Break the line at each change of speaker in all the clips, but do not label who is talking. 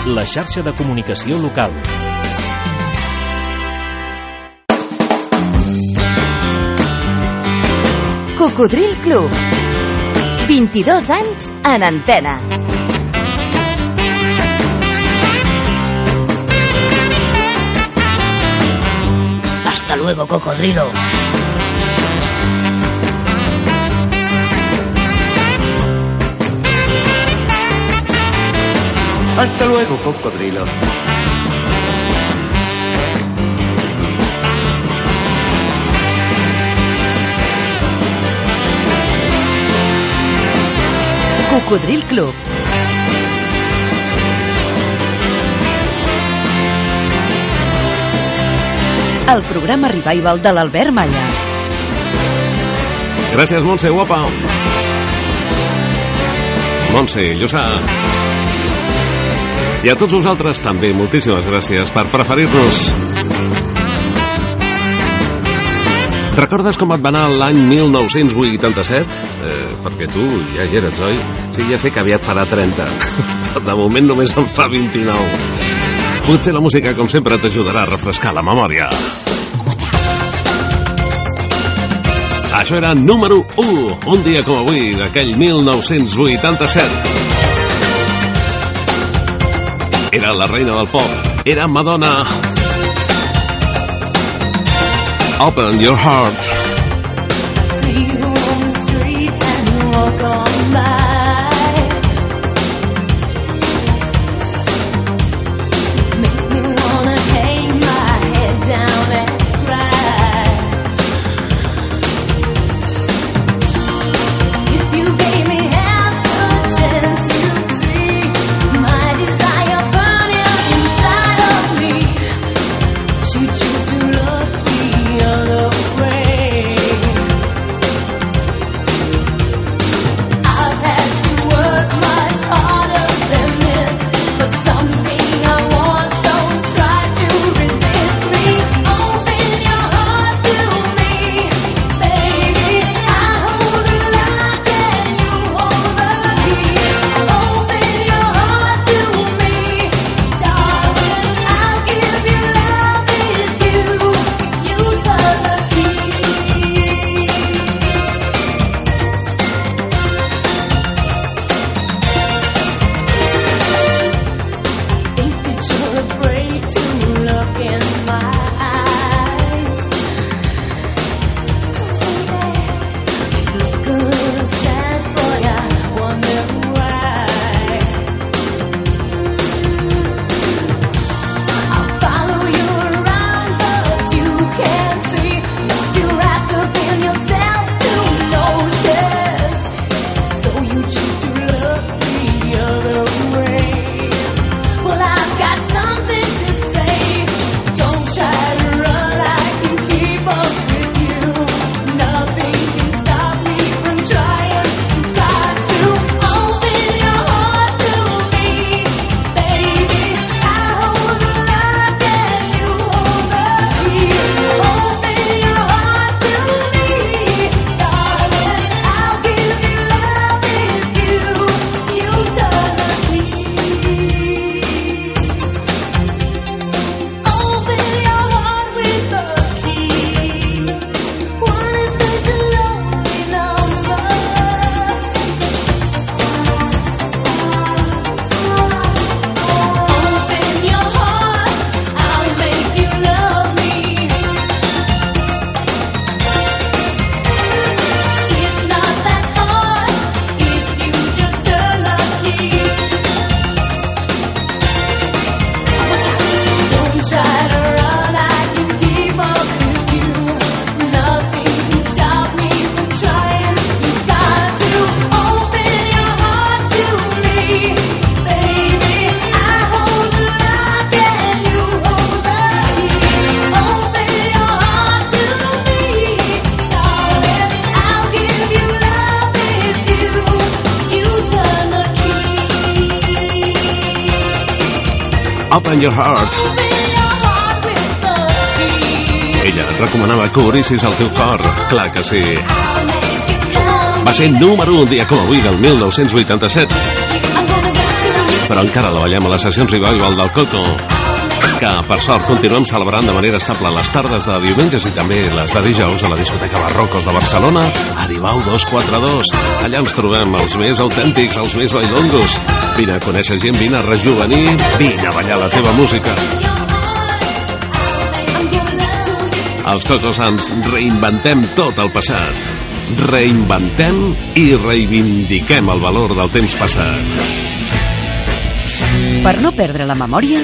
la xarxa de comunicació local.
Cocodril Club. 22 anys en antena.
Hasta luego, cocodrilo.
Hasta luego, cocodrilo.
Cocodril Club. El programa revival de l'Albert Malla.
Gràcies, Montse, guapa. Montse, Lluçà. I a tots vosaltres també, moltíssimes gràcies per preferir-nos. Recordes com et va anar l'any 1987? Perquè tu ja hi eres, oi? Sí, ja sé que aviat farà 30. Però de moment només en fa 29. Potser la música, com sempre, t'ajudarà a refrescar la memòria. Això era número 1, un dia com avui, d'aquell 1987. Era la reina del pop, era Madonna. Open your heart.
See you on the street and you walk on by. Make me wanna hang my head down and cry. If you gave me half a chance, you'd see my desire burning inside of me. She choose to look the other way. I've had to work much harder than this for something I want. Don't try to resist me. Open your heart to me, baby. I hold the lock and you hold the key. Open your heart to me, darling. I'll give you love if you turn the key. Think that you're afraid to look in my eyes. Look a little sad, boy, I wonder why. I'll follow you around, but you can't see what you're wrapped up in yourself to notice. So you choose to look the other way. Well, I've got something to say. Don't try to run, I can keep up with you. Nothing can stop me from trying. You got to open your heart to me, baby. I hold the lock and you hold the key. Open your heart to me, darling. I'll give you love if you turn the key. Open your heart with the key. One is such a lonely number. Open your heart, I'll make you love me. It's not that hard if you just turn the key. Don't try to run, I can keep up with you. Nothing can stop me from trying. You got to open your heart to me, baby. I hold the lock and you hold the key. Open your heart to me, darling. I'll give you love if you turn the key.
Open your heart.
Open your heart with the key.
Ella et recomanava que obrissis el teu cor. Clar que sí.
I'll make you love
Va ser número 1 un dia com avui del 1987.
I'm gonna get to you.
però encara la ballem a les sessions Revival del Coco, que per sort continuem celebrant de manera estable les tardes de diumenges i també les de dijous a la discoteca Barrocos de Barcelona, Aribau 242. Allà ens trobem els més autèntics, els més bailongos. Vine a conèixer gent, vine a rejuvenir, vine a ballar la teva música. Als Cocos ens reinventem tot el passat. Reinventem i reivindiquem el valor del temps passat.
Per no perdre la memòria,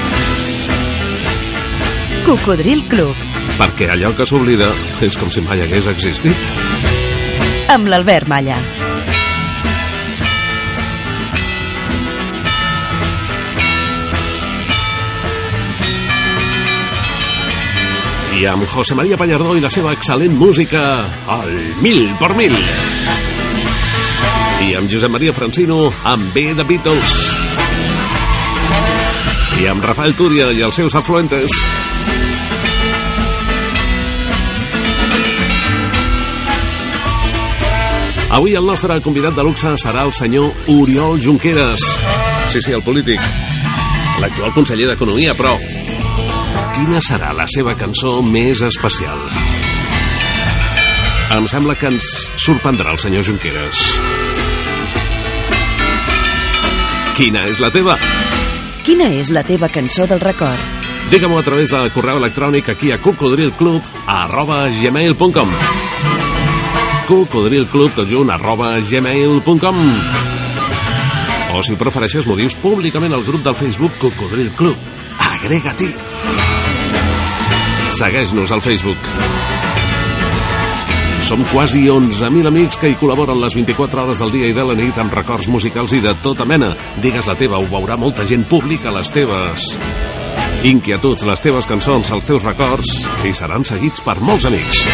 Cocodril Club,
Perquè allò que s'oblida és com si mai hagués existit.
amb l'Albert Malla.
I amb José María Pallardó i la seva excel·lent música al 1000x1000. I amb Josep María Francino amb B de Beatles. I amb Rafael Túria i els seus afluentes. Avui el nostre convidat de luxe serà el senyor Oriol Junqueras. Sí, el polític. L'actual conseller d'Economia, però quina serà la seva cançó més especial? Em sembla que ens sorprendrà el senyor Junqueras. Quina és la teva?
Quina és la teva cançó del record?
Digue-m'ho a través del correu electrònic aquí a cocodrilclub@gmail.com cocodrilclub@gmail.com O si ho prefereixes m'ho dius públicament al grup del Facebook Cocodril Club. Agrega-t'hi. Segueix-nos al Facebook. Som quasi 11.000 amics que hi col·laboren les 24 hores del dia i de la nit amb records musicals i de tota mena. Digues la teva, ho veurà molta gent. Publica les teves inquietuds, les teves cançons, els teus records i seran seguits per molts amics.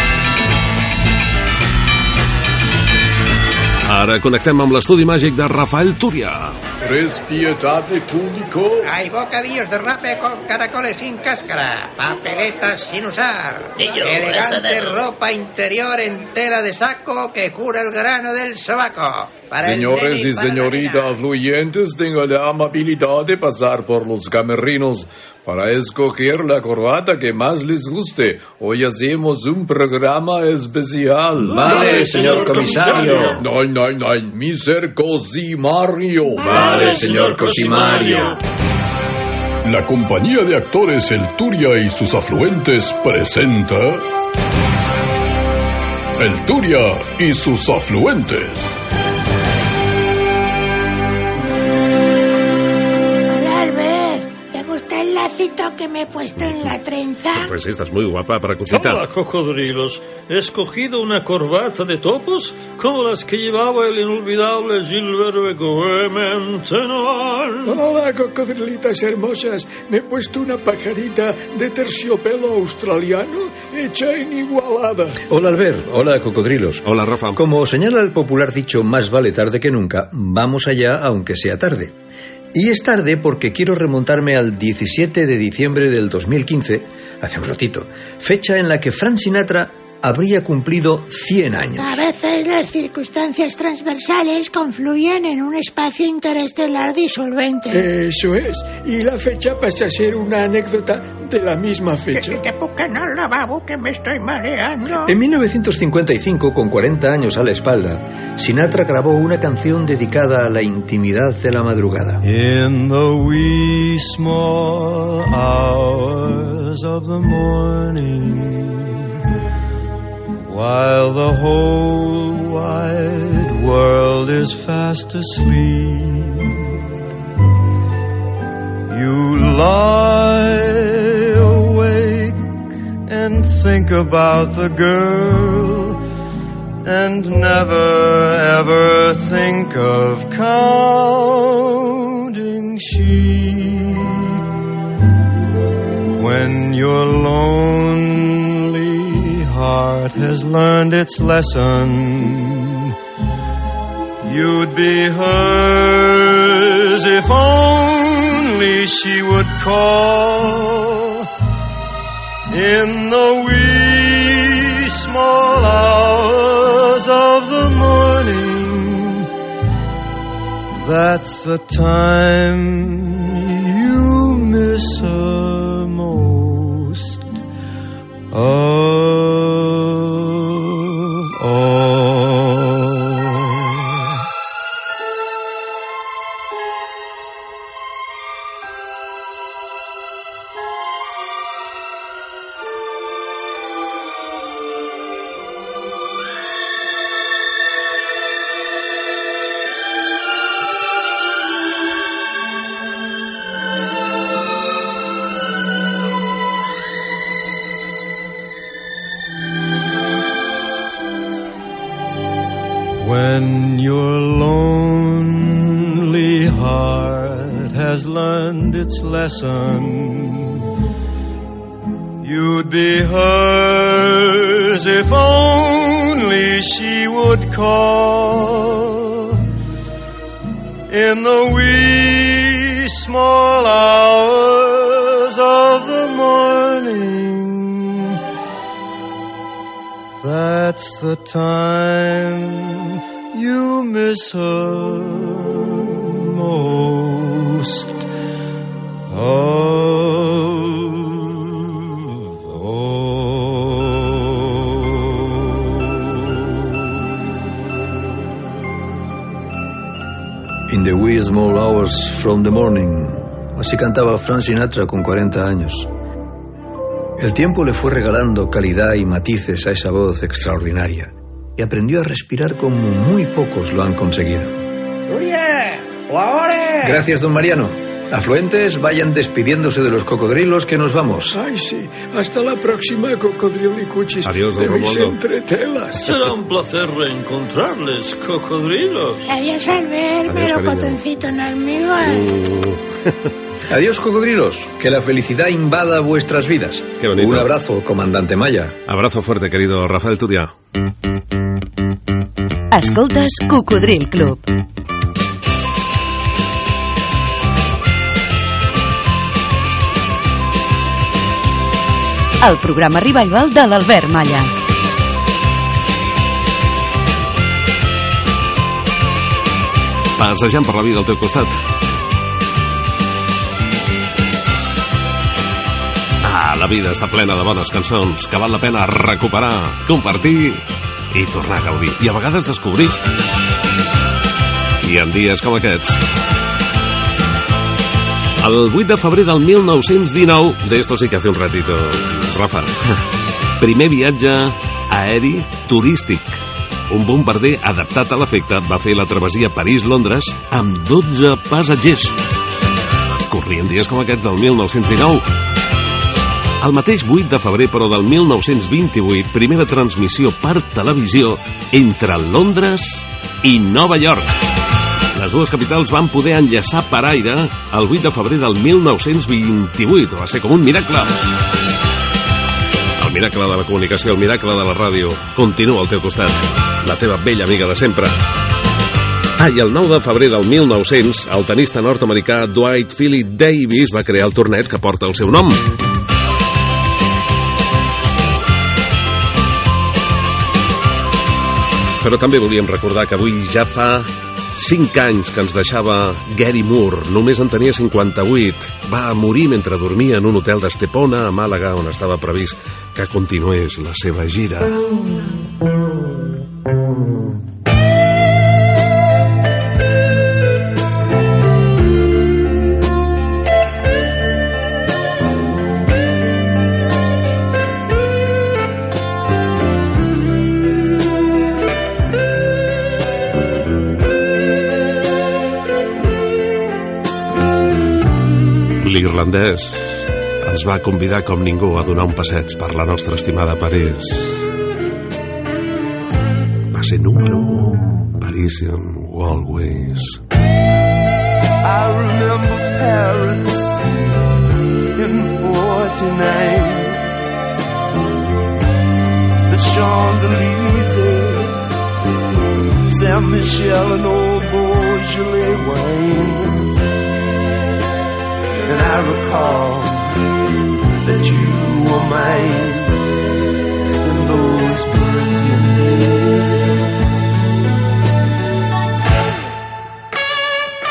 Ara connectem amb l'estudi màgic de Rafael Túria.
Respetable público.
Hay bocadillos de rape con caracoles sin cáscara, papeletas sin usar,
Niño,
elegante
brasadero.
ropa interior en tela de saco que cura el grano del sobaco. Para el
Señores
nene
y
para la
señoritas
nena.
afluentes, tengo la amabilidad de pasar por los camerinos para escoger la corbata que más les guste. Hoy hacemos un programa especial.
Vale, señor comisario.
No, Mr. Cosimario.
Vale, señor Cosimario.
La compañía de actores El Turia y sus afluentes presenta El Turia y sus afluentes.
Hola, Albert. ¿Te gusta el lacito que me he puesto en la trenza?
Pues sí, estás muy guapa para cosita.
Hola, cocodrilos. He escogido una corbata de topos como las que llevaba el inolvidable Gilbert Begoementenon.
Hola, cocodrilitas hermosas. Me he puesto una pajarita de terciopelo australiano hecha en Igualada.
Hola, Albert. Hola, cocodrilos.
Hola, Rafa.
Como señala el popular dicho más vale tarde que nunca, vamos allá aunque sea tarde. Y es tarde porque quiero remontarme al 17 de diciembre del 2015, hace un ratito, fecha en la que Frank Sinatra habría cumplido 100 años.
A veces las circunstancias transversales confluyen en un espacio interestelar disolvente.
Eso es. Y la fecha pasa a ser una anécdota de la misma fecha.
Que busquen al lavabo que me estoy mareando.
En 1955, con 40 años a la espalda, Sinatra grabó una canción dedicada a la intimidad de la madrugada.
In the wee small hours of the morning, while the whole wide world is fast asleep, you lie awake and think about the girl and never ever think of counting sheep. When your lonely heart has learned its lesson, you'd be hers if only she would call in the wee small hours of the morning. That's the time you miss her most of all. When your lonely heart has learned its lesson, you'd be hers if only she would call in the wee small hours of the morning. That's the time you miss her most of all.
In the wee small hours from the morning, así cantaba Frank Sinatra con 40 años. El tiempo le fue regalando calidad y matices a esa voz extraordinaria y aprendió a respirar como muy pocos lo han conseguido.
¡Urie! ¡O ahora!
Gracias, don Mariano. Afluentes, vayan despidiéndose de los cocodrilos que nos vamos.
Ay, sí. Hasta la próxima, cocodrilicuchis.
Adiós, don
de mis
Romualdo.
entretelas.
Será un placer reencontrarles, cocodrilos.
Adiós, Albert,
Adiós, cariño.
melocotoncito en almíbar.
Adiós, cocodrilos. Que la felicidad invada vuestras vidas.
Qué bonito.
Un abrazo, comandante Maya.
Abrazo fuerte, querido Rafael Turia.
Escoltes Cocodril Club. El programa revival de l'Albert Malla.
Passejant per la vida al teu costat. La vida està plena de bones cançons que val la pena recuperar, compartir i tornar a gaudir. I a vegades descobrir. I en dies com aquests. El 8 de febrer del 1919, d'esto sí que hace un ratito, Rafa. Primer viatge aeri turístic. Un bombarder adaptat a l'efecte va fer la travessia París-Londres amb 12 passatgers. Corrien dies com aquests del 1919. El mateix 8 de febrer, però del 1928, primera transmissió per televisió entre Londres i Nova York. Les dues capitals van poder enllaçar per aire el 8 de febrer del 1928. Va ser com un miracle. El miracle de la comunicació, el miracle de la ràdio, continua al teu costat. La teva vella amiga de sempre. I el 9 de febrer del 1900, el tenista nord-americà Dwight Philip Davis va crear el torneig que porta el seu nom. Però també volíem recordar que avui ja fa 5 anys que ens deixava Gary Moore. Només en tenia 58. Va morir mentre dormia en un hotel d'Estepona, a Màlaga, on estava previst que continués la seva gira. L'irlandès ens va convidar com ningú a donar un passeig per la nostra estimada París. Va ser número 1, Parisian Walkways.
I remember Paris in 49. The Champs-Élysées, Saint-Michel and old Beaujolais wine. And I recall that you were mine in those Parisian days.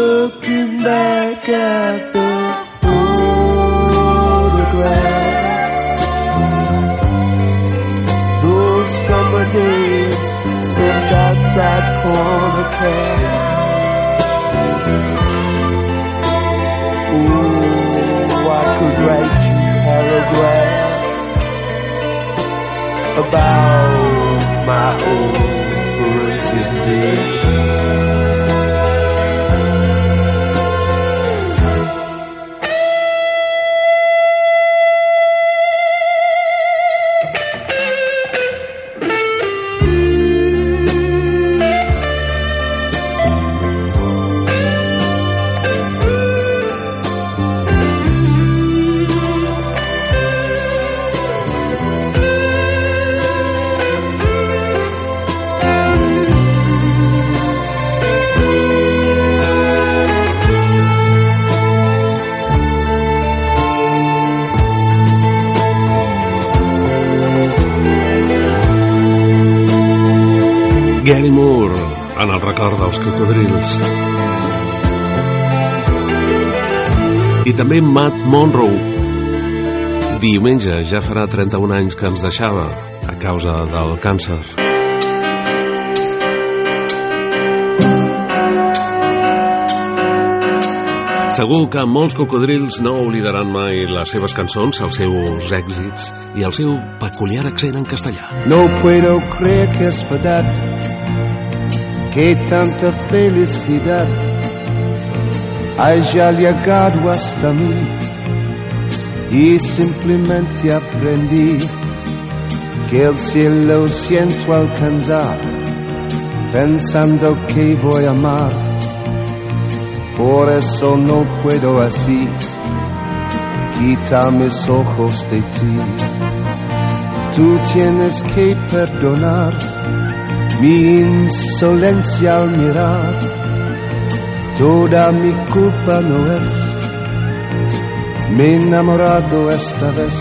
looking back at the photographs. Those summer days spent outside corner cafe. Oh, I could write you paragraphs about my old Parisian days.
Gary Moore, en el record dels cocodrils. I també Matt Monro. Diumenge ja farà 31 anys que ens deixava a causa del càncer. Segur que molts cocodrils no oblidaran mai les seves cançons, els seus èxits i el seu peculiar accent en castellà.
No puedo creer que es verdad, que tanta felicidad haya llegado hasta mí y simplemente aprendí que el cielo siento alcanzar pensando que voy a amar. Por eso no puedo así quitar mis ojos de ti. Tú tienes que perdonar mi insolencia al mirar. Toda mi culpa no es. Me he enamorado esta vez.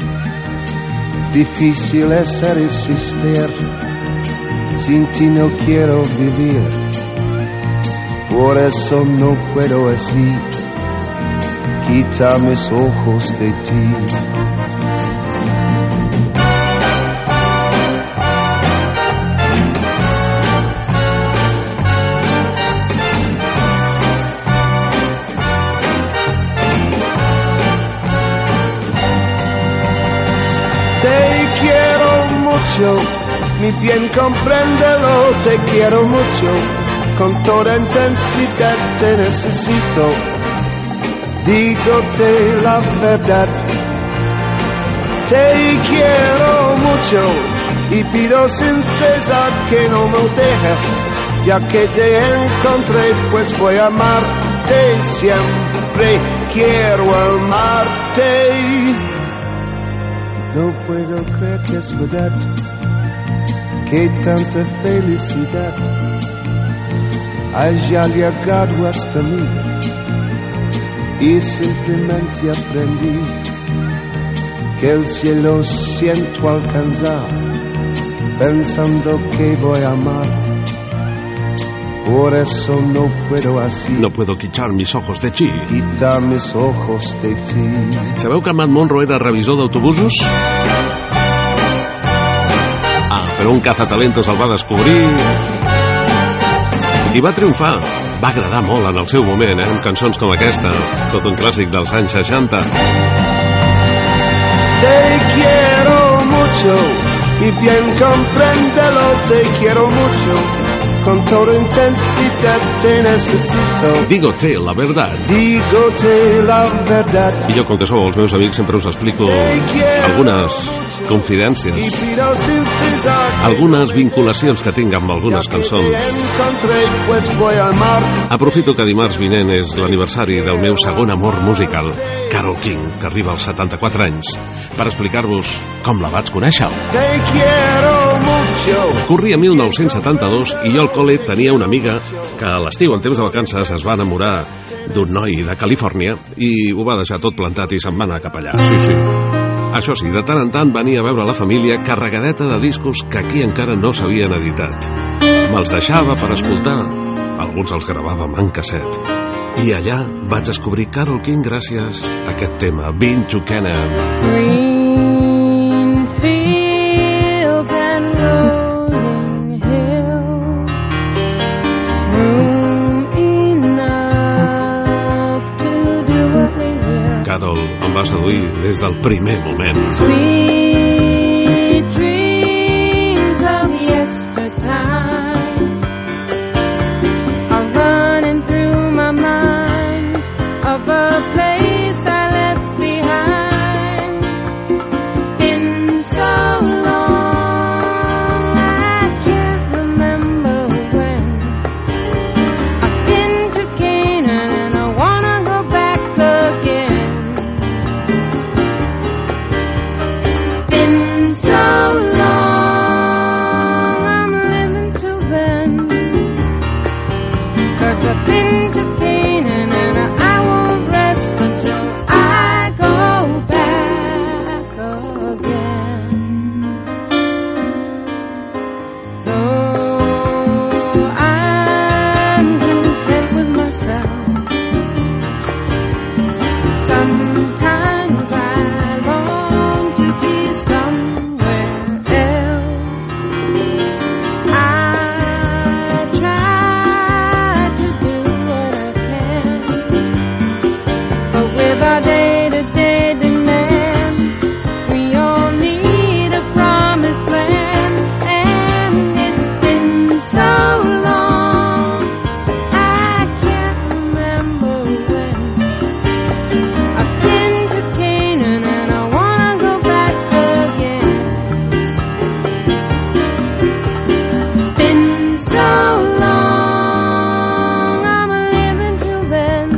Difícil es resistir. Sin ti no quiero vivir. Por eso no puedo así quitar mis ojos de ti. Te quiero mucho, mi bien compréndelo, te quiero mucho. Con toda intensidad te necesito, dígote la verdad. Te quiero mucho y pido sin cesar que no me dejes, ya que te encontré pues voy a amarte siempre, quiero amarte. No puedo creer que es verdad, que tanta felicidad haya llegado hasta mí y simplemente aprendí que el cielo siento alcanzar pensando que voy a amar. Por eso no puedo así.
No puedo quitar mis ojos de ti.
Quitar mis ojos de ti.
Sabeu que Matt Monro era revisor d'autobusos? Però un cazatalentos el va descobrir i va triomfar. Va agradar molt en el seu moment, amb cançons com aquesta, tot un clàssic dels anys 60.
Te quiero mucho y bien compréndelo, te quiero mucho. Con toda intensidad te necesito.
Dígote la verdad.
Dígote la verdad.
I jo, com que sou els meus amics, sempre us explico algunes confidències, algunes vinculacions que tinc amb algunes cançons. Aprofito que dimarts vinent és l'aniversari del meu segon amor musical, Carole King, que arriba als 74 anys, per explicar-vos com la vaig conèixer. Corria 1972 i jo al col·le tenia una amiga que a l'estiu, en temps de vacances, es va enamorar d'un noi de Califòrnia i ho va deixar tot plantat i se'n va anar cap allà. Sí. Això sí, de tant en tant venia a veure la família carregadeta de discos que aquí encara no s'havien editat. Me'ls deixava per escoltar alguns els gravàvem en casset. I allà vaig descobrir Carole King gràcies a aquest tema, Been to Canaan.
Green fields and rolling hills, room enough to do what we will.
Carole em va seduir des del primer moment.
Sweet dreams of yestertime are running through my mind of a place I left behind. Been so long I can't remember when. I've been to Canaan and I wanna go back again. Been so long, I'm living till then. 'Cause I've been to Canaan and I won't rest until I go back again. Though I'm content with myself, sometimes I long to be somewhere else. I try to do what I can, but with our day-to-day demands, we all need a promised land. And it's been so long, I can't remember when. I've been to Canaan and I wanna go back again. Been so long, I'm living till then.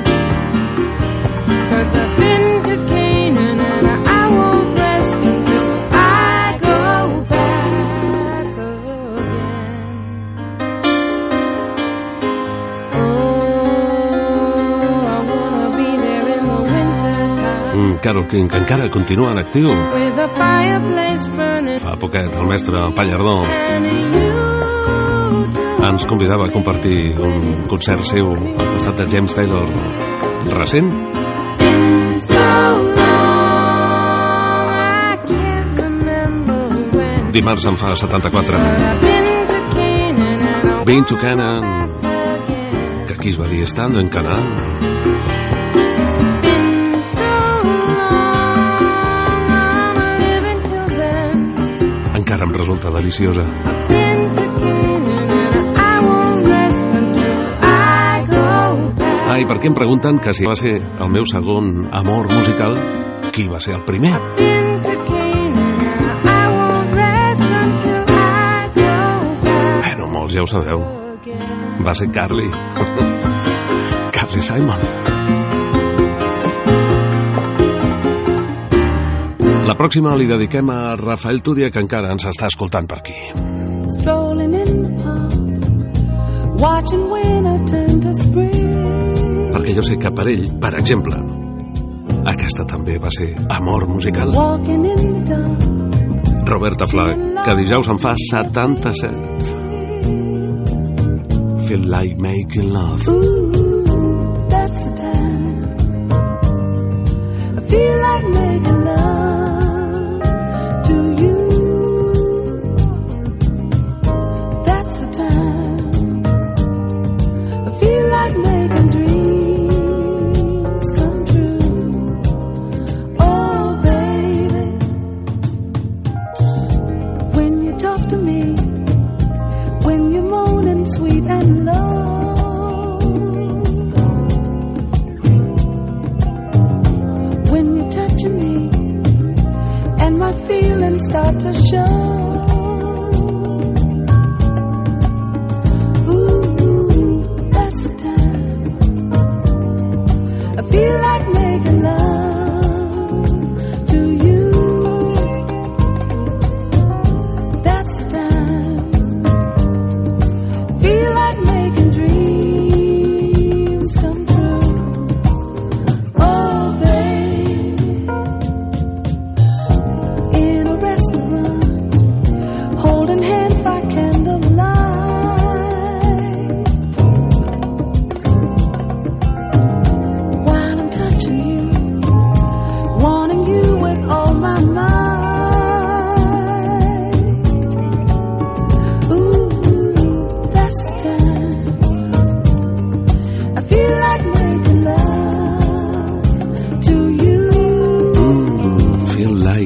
'Cause I've been to Canaan and I won't rest until I go back again. Oh, I wanna be there in the winter time
Carole King, que encara continua en actiu.
with a fireplace burning
Fa poquet el mestre Pallardó
and you
ens convidava a compartir un concert seu al costat de James Taylor recent.
so long, I can't remember when.
Dimarts en fa 74.
I've been to Canaan and I
Been to Canaan, que aquí es va dir estando en Canaan.
been so long, I'm living till then.
Encara em resulta deliciosa.
Been to Canaan and I won't rest until I go back.
Ah, i per què em pregunten que si va ser el meu segon amor musical, qui va ser el primer?
Been to Canaan and I won't rest until I go back
Bueno, molts ja ho sabeu.
again.
Va ser Carly. Carly Simon. La pròxima li dediquem a Rafael Túria, que encara ens està escoltant per aquí.
Strolling in the park, watching winter turn to spring.
Perquè jo sé que per ell, per exemple, aquesta també va ser amor musical.
Walking in the dark,
Roberta Flack, que dijous en fa 77. Feel like making love.
ooh, that's the time. I feel like making love to you. That's the time. I feel like making dreams come true. Oh, baby, when you talk to me, when you're moaning sweet and low, when you're touching me and my feelings start to show. Ooh, that's the time. I feel like making love to you. That's the time. Feel like making dreams come true. Oh, baby, in a restaurant, holding hands by candlelight.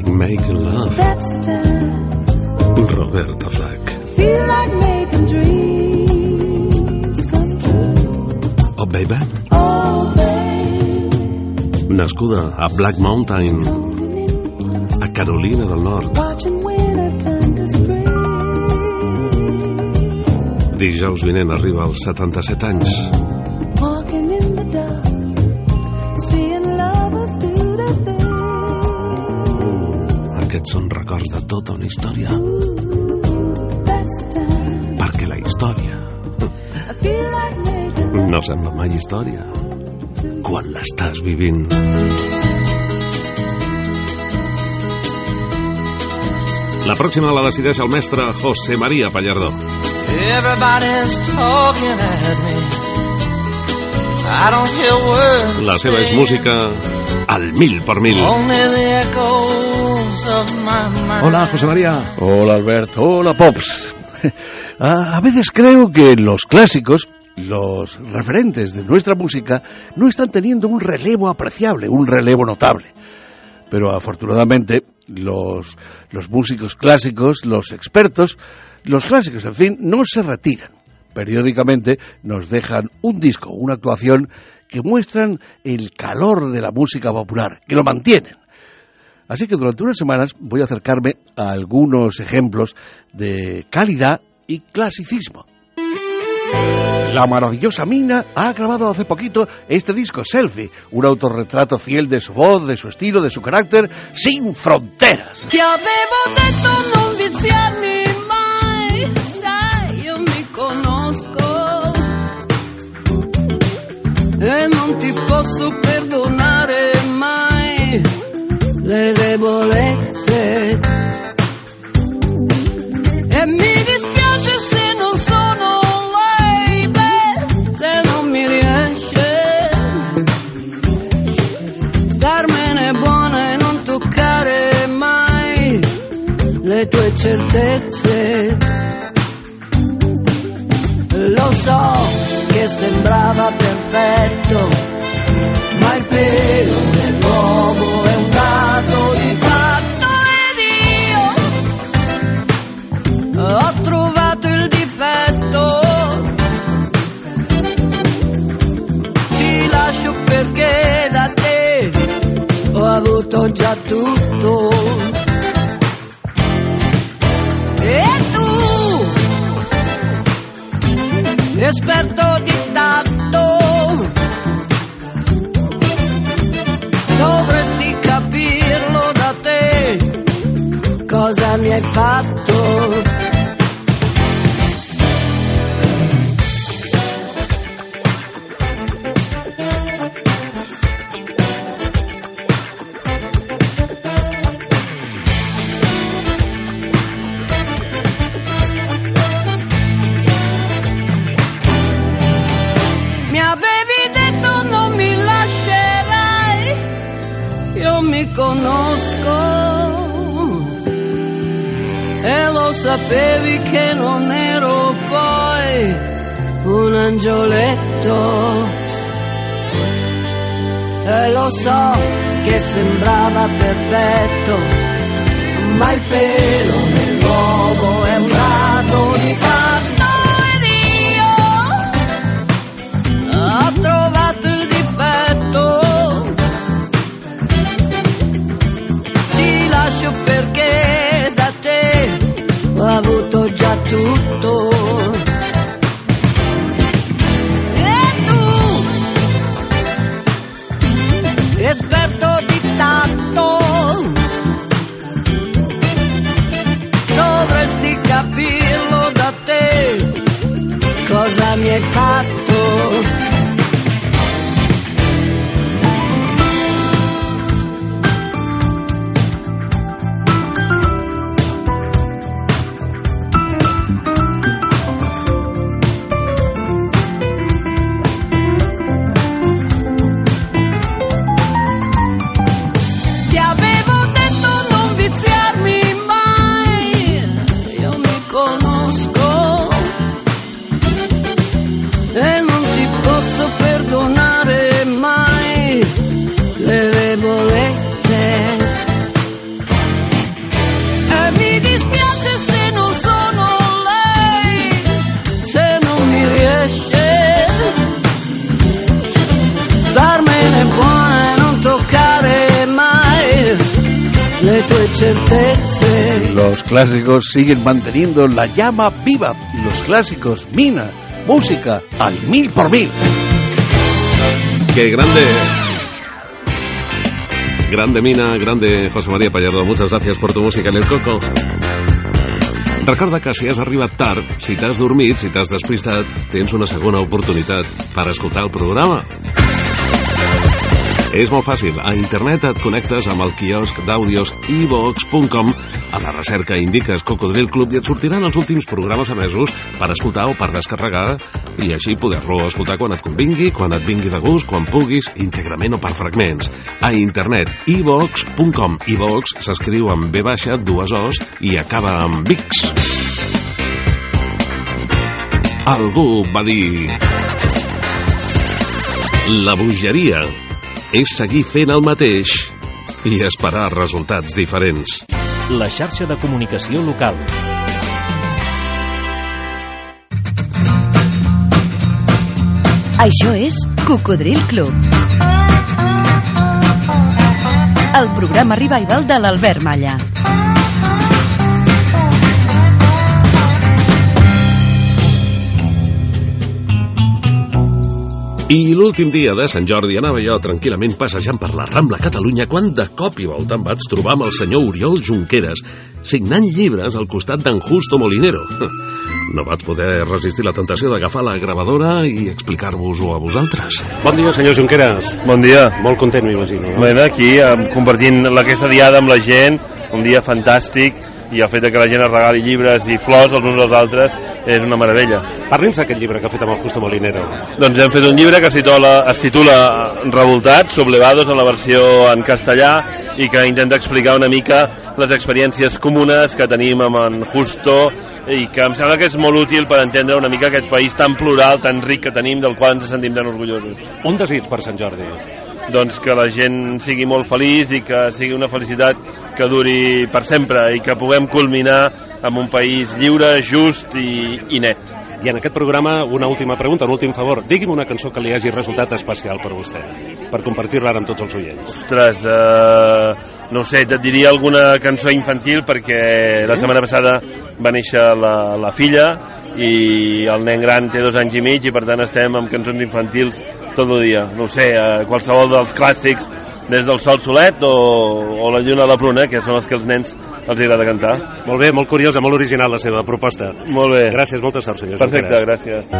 like making love.
That's the time.
Roberta Flack.
Feel like making dreams come true.
Oh, baby.
Oh, baby.
Nascuda a Black Mountain, a Carolina del Nord.
Watching winter turn to spring.
Dijous vinent arriba als 77 anys.
Walking in the dark, seeing lovers do the thing.
Aquests són records de tota una història.
That's the time.
Perquè la història
I feel like making
no sembla mai història quan l'estàs vivint. La pròxima la decideix el mestre José María Pallardó.
Everybody's talking at me. I don't hear words.
La seva és música al 1000%.
Only the echoes of my mind.
Hola, José María. Hola, Albert. Hola, Pops. A veces creo que los clásicos, los referentes de nuestra música, no están teniendo un relevo apreciable, un relevo notable. Pero afortunadamente los músicos clásicos, los expertos, los clásicos, en fin, no se retiran. Periódicamente nos dejan un disco, una actuación que muestran el calor de la música popular, que lo mantienen. Así que durante unas semanas voy a acercarme a algunos ejemplos de calidad y clasicismo. La maravillosa Mina ha grabado hace poquito este disco, Selfie, un autorretrato fiel de su voz, de su estilo, de su carácter, sin fronteras.
Che avevo detto non viziarmi mai, sai, io mi conosco e non ti posso perdonare mai le debolezze. E mi dispiace se non sono lei, beh, se non mi riesce starmene buona e non toccare mai le tue certezze. Lo so che sembrava perfetto, ma il pelo nell'uovo è un dato di fatto ed io ho trovato il difetto. Ti lascio perché da te ho avuto già tutto. E tu, esperto di tatto, dovresti capirlo da te, cosa mi hai fatto. Mi avevi detto non mi lascerai, io mi conosco e lo sapevi che non ero poi un angioletto. E lo so che sembrava perfetto, ma il pelo nell'uovo è un dato di fatto ed io ho trovato il difetto. Ti lascio perché da te ho avuto già tutto. E tu, esperto di tatto, dovresti capirlo da te, cosa mi hai fatto. Ti avevo detto non viziarmi mai, io mi conosco e
certezze.
Los clásicos siguen manteniendo la llama viva. Los clásicos, Mina, música al 1000%.
¡Qué grande! Grande Mina, grande José María Pallardo. Muchas gracias por tu música en el Coco. Recorda que si has arribat tard, si t'has dormit, si t'has despistat, tens una segona oportunitat per escoltar el programa. És molt fàcil. A internet et connectes amb el quiosc d'àudios iVox.com. A la recerca indiques Cocodril Club i et sortiran els últims programes emesos per escoltar o per descarregar i així poder-lo escoltar quan et convingui, quan et vingui de gust, quan puguis, íntegrament o per fragments. A internet iVox.com. iVox s'escriu amb V baixa, 2 O's i acaba amb Vix. Algú va dir... La bogeria és seguir fent el mateix i esperar resultats diferents.
La xarxa de comunicació local.
Això és Cocodril Club. El programa revival de l'Albert Malla.
I l'últim dia de Sant Jordi anava jo tranquil·lament passejant per la Rambla Catalunya quan de cop i volta em vaig trobar amb el senyor Oriol Junqueras signant llibres al costat d'en Justo Molinero. No vaig poder resistir la tentació d'agafar la gravadora i explicar-vos-ho a vosaltres.
Bon dia, senyor Junqueras.
Bon dia.
Molt content, m'imagino. No?
Bueno, aquí compartint aquesta diada amb la gent, un dia fantàstic, i el fet que la gent es regali llibres i flors els uns als altres és una meravella.
Parli'ns d'aquest llibre que ha fet amb el Justo Molinero.
Doncs hem fet un llibre que es titula Revoltats, Sublevados, en la versió en castellà, i que intenta explicar una mica les experiències comunes que tenim amb en Justo i que em sembla que és molt útil per entendre una mica aquest país tan plural, tan ric que tenim, del qual ens sentim tan orgullosos.
Un desig per Sant Jordi.
Doncs que la gent sigui molt feliç i que sigui una felicitat que duri per sempre i que puguem culminar amb un país lliure, just i net.
I en aquest programa, una última pregunta, un últim favor. Digui'm una cançó que li hagi resultat especial per vostè, per compartir-la ara amb tots els oients.
Ostres, no sé, et diria alguna cançó infantil perquè la setmana passada va néixer la filla i el nen gran té 2 anys i mig i per tant estem amb cançons infantils tot el dia. No sé, qualsevol dels clàssics, des del Sol Solet o la Lluna a la Pruna, que són els que als nens els agrada cantar.
Molt bé, molt curiosa, molt original la seva proposta.
Molt bé.
Gràcies, molta sort, senyor.
Perfecte, gràcies.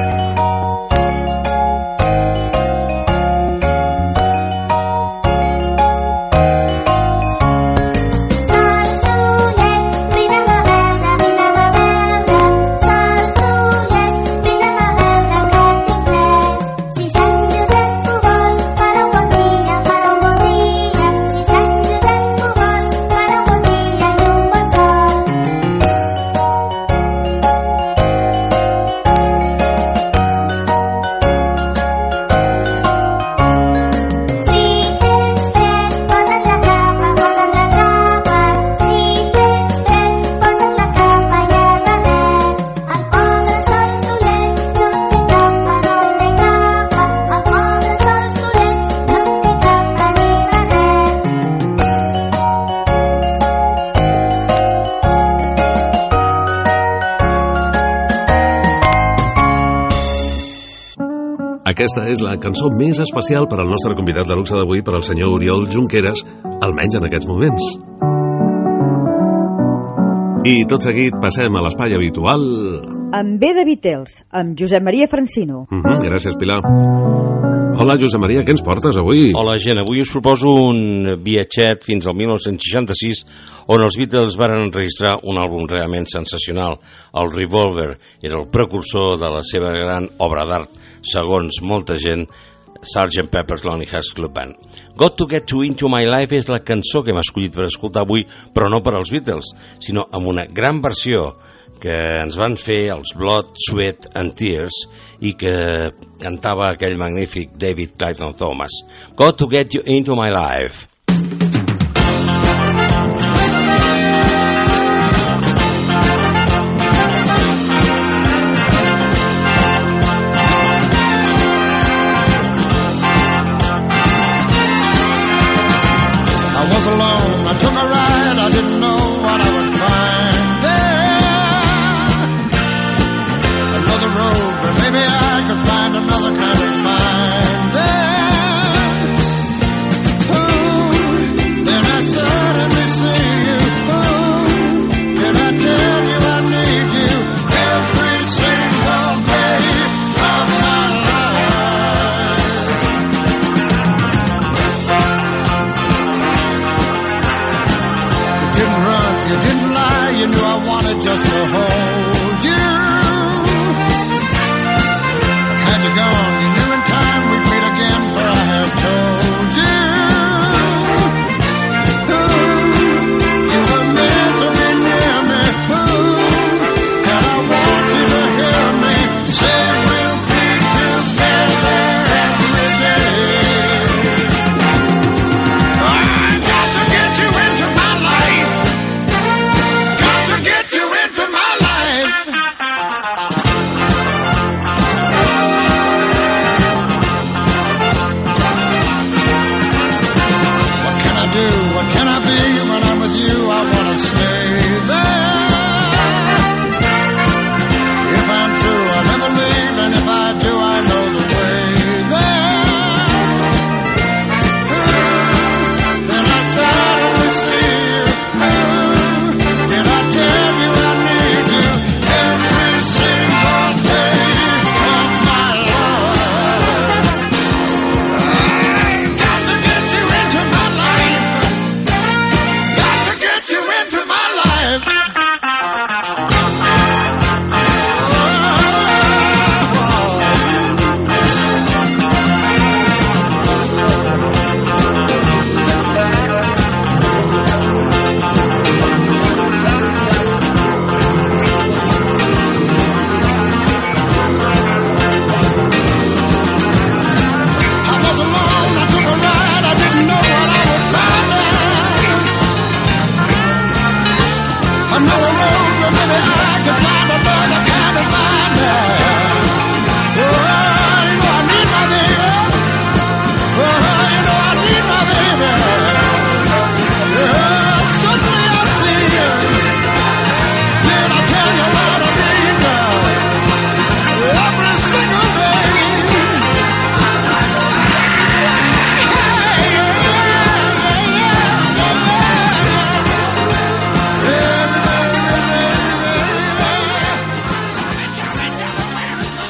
Aquesta és la cançó més especial per al nostre convidat de luxe d'avui, per al senyor Oriol Junqueras, almenys en aquests moments. I tot seguit passem a l'espai habitual...
Amb B de Beatles, amb Josep Maria Francino.
Gràcies, Pilar. Hola, Josep Maria, què ens portes avui?
Hola, gent, avui us proposo un viatget fins al 1966 on els Beatles varen enregistrar un àlbum realment sensacional. El Revolver era el precursor de la seva gran obra d'art, segons molta gent, Sgt. Pepper's Lonely Hearts Club Band. Got to Get You Into My Life és la cançó que hem escollit per escoltar avui, però no per als Beatles, sinó amb una gran versió que ens van fer els Blood, Sweat and Tears i que cantava aquell magnífic David Clayton Thomas. Got to Get You Into My Life.
I was alone, I took a ride, I didn't know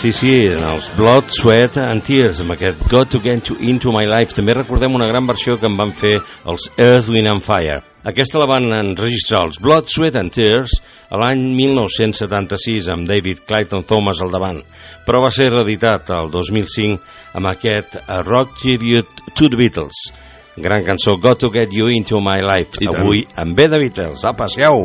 Sí, els Blood, Sweat and Tears, amb aquest Got to Get Into My Life. També recordem una gran versió que en van fer els Earth, Wind and Fire. Aquesta la van enregistrar els Blood, Sweat and Tears a l'any 1976 amb David Clayton Thomas al davant, però va ser reeditat el 2005 amb aquest Rock Tribute to the Beatles. Gran cançó, Got to Get You Into My Life. Avui amb B de Beatles. Apa, siau!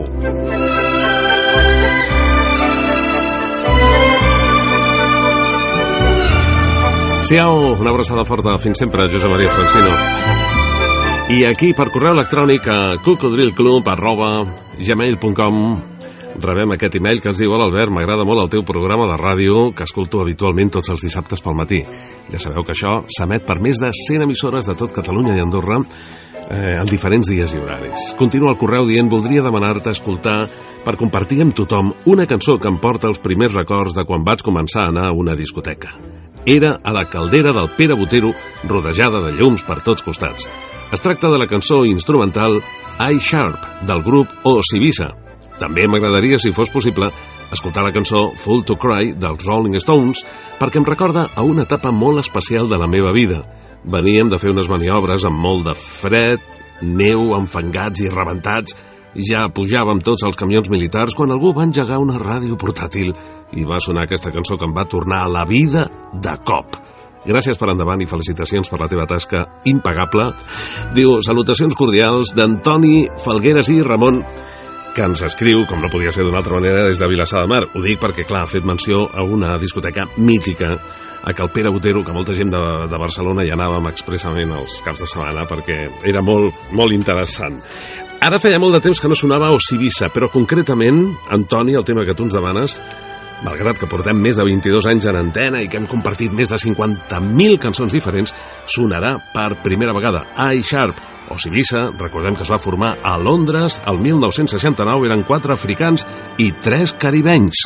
Siau, una abraçada forta. Fins sempre, Josep Maria Francino. I aquí, per correu electrònic a cocodrilclub@gmail.com rebem aquest email que ens diu: Hola Albert, m'agrada molt el teu programa de ràdio que escolto habitualment tots els dissabtes pel matí. Ja sabeu que això s'emet per més de 100 emissores de tot Catalunya i Andorra en diferents dies i horaris. Continua el correu dient: voldria demanar-te escoltar per compartir amb tothom una cançó que em porta els primers records de quan vaig començar a anar a una discoteca. Era a la caldera del Pere Botero, rodejada de llums per tots costats. Es tracta de la cançó instrumental I Sharp, del grup Osibisa. També m'agradaria, si fos possible, escoltar la cançó Fool to Cry dels Rolling Stones, perquè em recorda a una etapa molt especial de la meva vida. Veníem de fer unes maniobres amb molt de fred, neu, enfangats i rebentats. Ja pujàvem tots els camions militars quan algú va engegar una ràdio portàtil i va sonar aquesta cançó que em va tornar a la vida de cop. Gràcies per endavant i felicitacions per la teva tasca impagable. Diu: salutacions cordials d'Antoni, Falgueres i Ramon, que ens escriu, com no podia ser d'una altra manera, des de Vilassar de Mar. Ho dic perquè, clar, ha fet menció a una discoteca mítica, a que el Pere Botero, que molta gent de Barcelona hi anàvem expressament els caps de setmana perquè era molt, molt interessant. Ara feia molt de temps que no sonava Osibisa, però concretament, Antoni, el tema que tu ens demanes, malgrat que portem més de 22 anys en antena i que hem compartit més de 50.000 cançons diferents, sonarà per primera vegada. I Sharp, Osibisa, recordem que es va formar a Londres el 1969, eren 4 africans i 3 caribenys.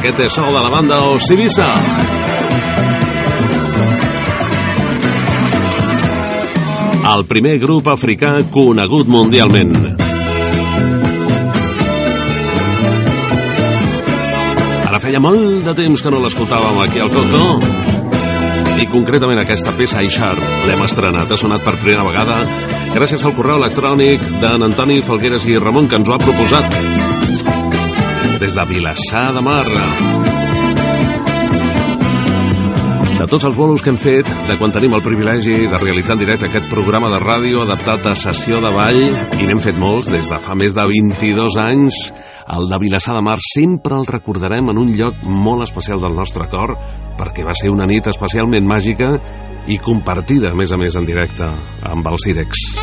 Aquest és so de la banda Osibisa. El primer grup africà conegut mundialment. Ara feia molt de temps que no l'escoltàvem aquí al Coco. I concretament aquesta peça iSharp l'hem estrenat, ha sonat per primera vegada gràcies al correu electrònic d'en Antoni Falgueres i Ramon, que ens ho ha proposat des de Vilassar de Mar. De tots els bolos que hem fet, de quan tenim el privilegi de realitzar en directe aquest programa de ràdio adaptat a sessió de ball, i n'hem fet molts des de fa més de 22 anys, el de Vilassar de Mar sempre el recordarem en un lloc molt especial del nostre cor, perquè va ser una nit especialment màgica i compartida, a més en directe, amb els Sirex.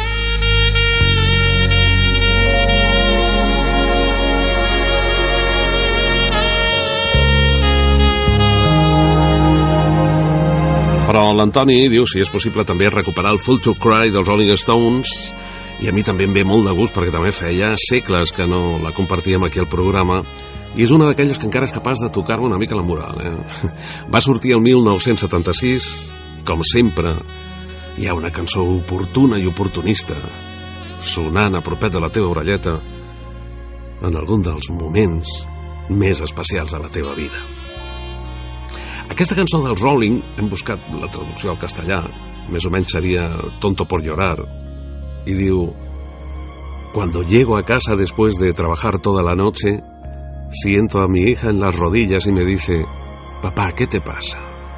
Però l'Antoni diu si és possible també recuperar el Fool to Cry dels Rolling Stones, i a mi també em ve molt de gust perquè també feia segles que no la compartíem aquí al programa, i és una d'aquelles que encara és capaç de tocar-me una mica la moral. Va sortir el 1976, com sempre, hi ha una cançó oportuna i oportunista sonant a propet de la teva orelleta en algun dels moments més especials de la teva vida. Aquesta cançó dels Rolling, hem buscat la traducció al castellà, més o menys seria Tonto por llorar, y diu: cuando llego a casa después de trabajar toda la noche, siento a mi hija en las rodillas y me dice: papá, ¿qué te pasa?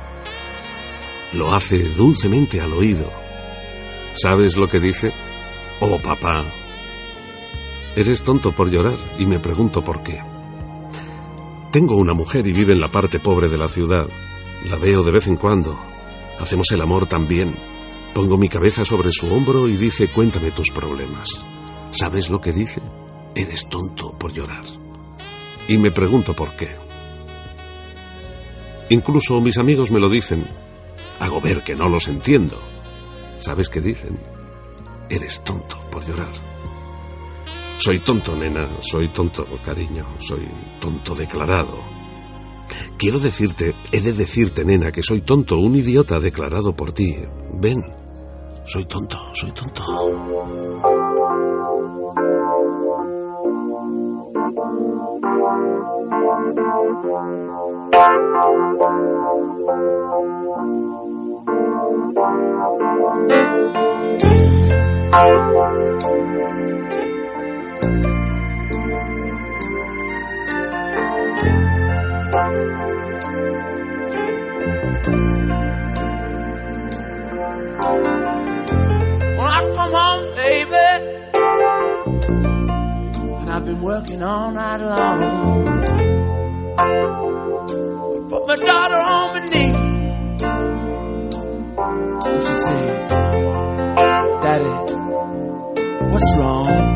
Lo hace dulcemente al oído. ¿Sabes lo que dice? Oh, papá, eres tonto por llorar, y me pregunto por qué. Tengo una mujer y vive en la parte pobre de la ciudad. La veo de vez en cuando. Hacemos el amor también. Pongo mi cabeza sobre su hombro y dice: cuéntame tus problemas. ¿Sabes lo que dice? Eres tonto por llorar. Y me pregunto por qué. Incluso mis amigos me lo dicen. Hago ver que no los entiendo. ¿Sabes qué dicen? Eres tonto por llorar. Soy tonto, nena, soy tonto, cariño, soy tonto declarado. Quiero decirte, he de decirte, nena, que soy tonto, un idiota declarado por ti. Ven, soy tonto, soy tonto.
When I come home, baby, and I've been working all night long, I put my daughter on my knee, and she said, Daddy, what's wrong?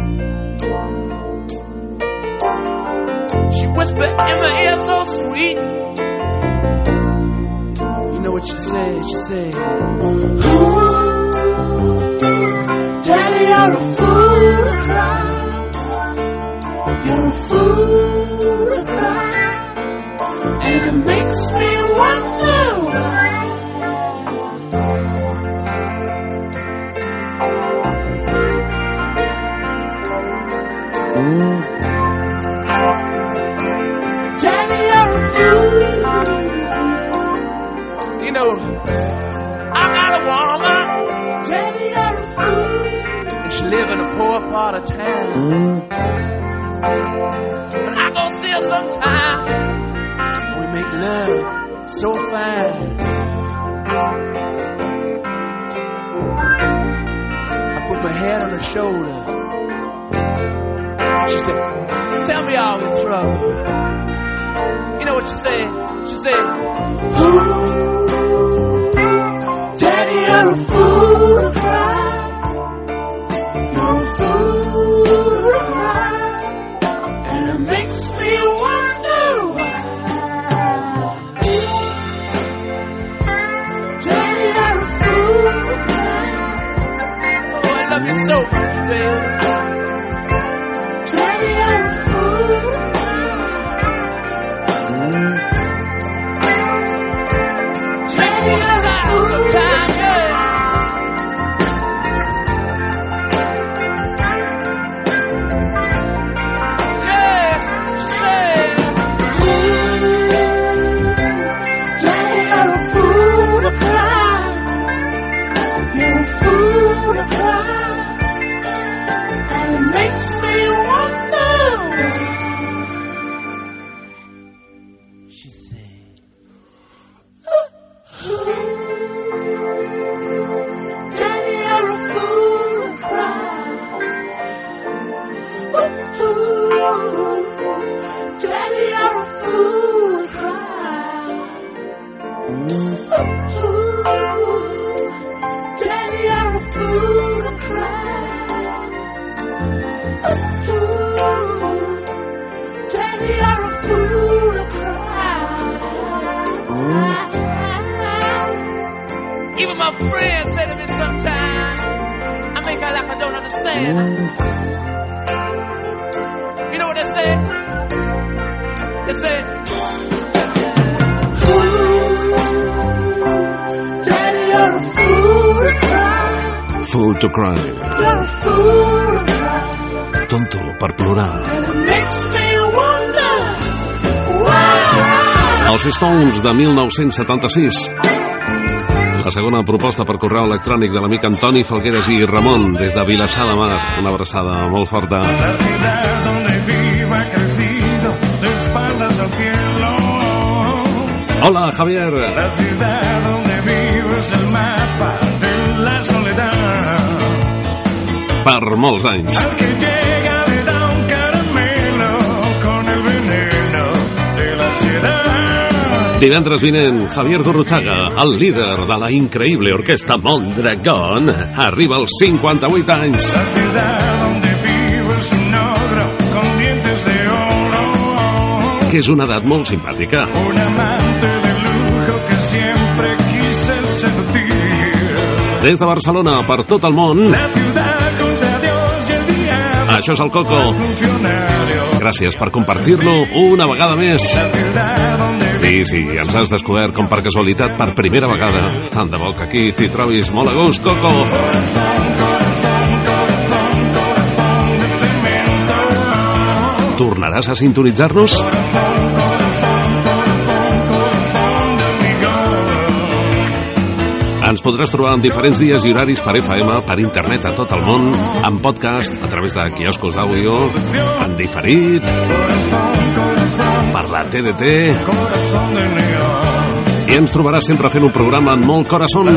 She whispered in my ear so sweet. You know what she said? She said, ooh, Daddy, you're a fool to cry. You're a fool to cry. And it makes me wonder why. Daddy, you're a fool. You know, I got a woman. Daddy, you're a fool. And she live in a poor part of town. But I go see her sometime. We make love so fine. I put my head on her shoulder. She said, tell me all the trouble. You know what she said? She said, ooh, Daddy, you're a fool to cry. You're a fool to cry. And it makes me wonder why. Daddy, you're a fool to cry. Oh, I love you so much, baby. Daddy, you're a fool.
fool to cry.
Even my friends say to me sometimes, I make out like I don't understand. You know what they say? They say,
Daddy, you're a fool to cry.
Fool to cry.
You're a fool to cry.
Tonto per plorar.
And it makes me wonder why.
Els Stones de 1976. La segona proposta per correu electrònic de l'amic Antoni Falgueres i Ramon des de Vilassar de Mar. Una abraçada molt forta.
La ciudad donde vivo ha crecido de espaldas al cielo.
Hola, Javier.
La ciudad donde vivo es el mapa de la soledad.
Per molts anys.
Al que llega le da un caramelo con el veneno de la ciudad.
Divendres vinent, Javier Gurruchaga, el líder de la increïble orquestra Mondragón, arriba als 58 anys.
La ciudad donde vivo es un ogro con dientes de oro.
Que és una edat molt simpàtica.
Un amante de lujo que siempre quise seducir.
Des de Barcelona per tot el món.
La ciudad contra Dios y el diablo.
Això és el Coco. Gràcies per compartir-lo una vegada més. Sí, ens has descobert com per casualitat per primera vegada. Tant de bo que aquí t'hi trobis molt a gust, Coco. Tornaràs a sintonitzar-nos? Ens podràs trobar en diferents dies i horaris per FM, per internet a tot el món, en podcast, a través de quioscos d'àudio, en diferit, per la TDT, i ens trobaràs sempre fent un programa en molt corazón.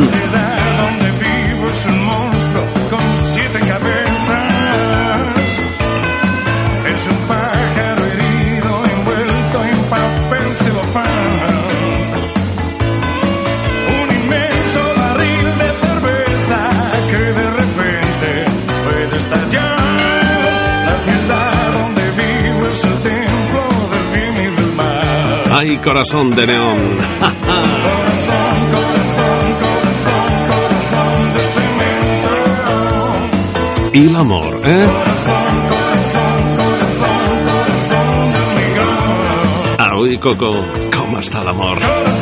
Ay, corazón de neón. Y l'amor, Avui, Coco, com està l'amor?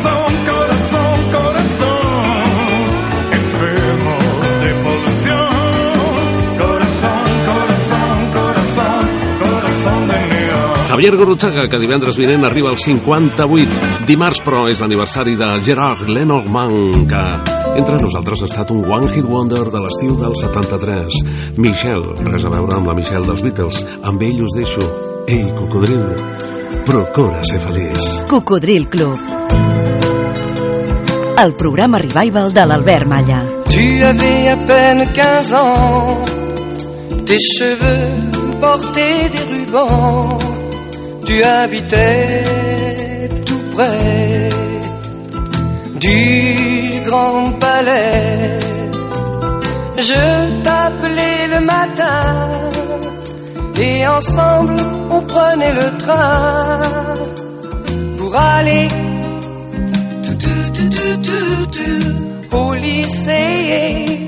Javier Gurruchaga, que divendres vinent arriba als 58. Dimarts, però, és l'aniversari de Gerard Lenormand, que entre nosaltres ha estat un one-hit wonder de l'estiu del 73. Michelle, res a veure amb la Michelle dels Beatles. Amb ell us deixo. Ei, cocodril, procura ser feliç.
Cocodril Club. El programa revival de l'Albert Malla.
Tu avais à peine 15 ans, tes cheveux portaient des rubans. Tu habitais tout près du grand palais. Je t'appelais le matin et ensemble on prenait le train pour aller au lycée.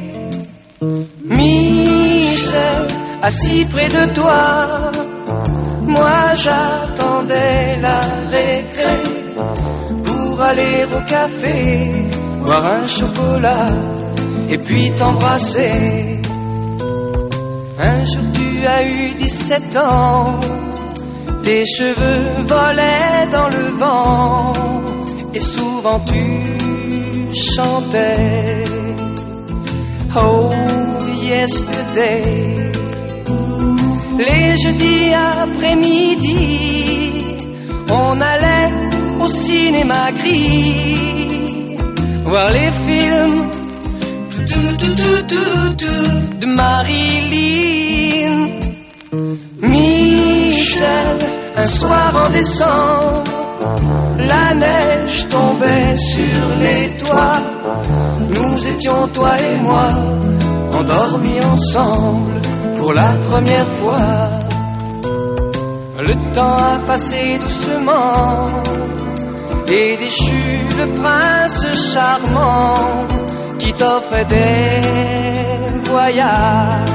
Michel, assis près de toi, moi j'attendais la récré pour aller au café, boire un chocolat et puis t'embrasser. Un jour tu as eu 17 ans, tes cheveux volaient dans le vent et souvent tu chantais Oh yesterday. Les jeudis après-midi, on allait au cinéma gris voir les films de Marilyn. Michel, un soir en décembre, la neige tombait sur les toits. Nous étions, toi et moi, endormis ensemble pour la première fois. Le temps a passé doucement et déchu le prince charmant qui t'offre des voyages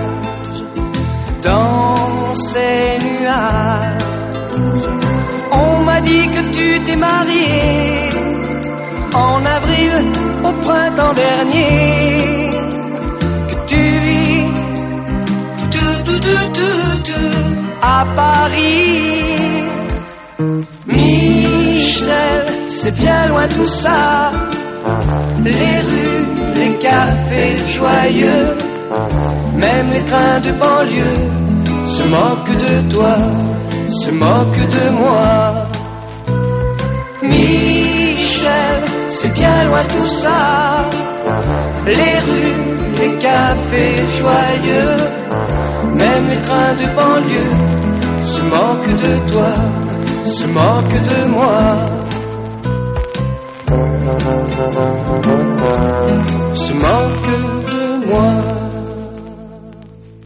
dans ces nuages. On m'a dit que tu t'es marié en avril au printemps dernier, que tu vis à Paris. Michel, c'est bien loin tout ça, les rues, les cafés joyeux, même les trains de banlieue se moquent de toi, se moquent de moi. Michel, c'est bien loin tout ça, les rues, les cafés joyeux, même les trains de banlieue se moquent de toi, se moquent de moi.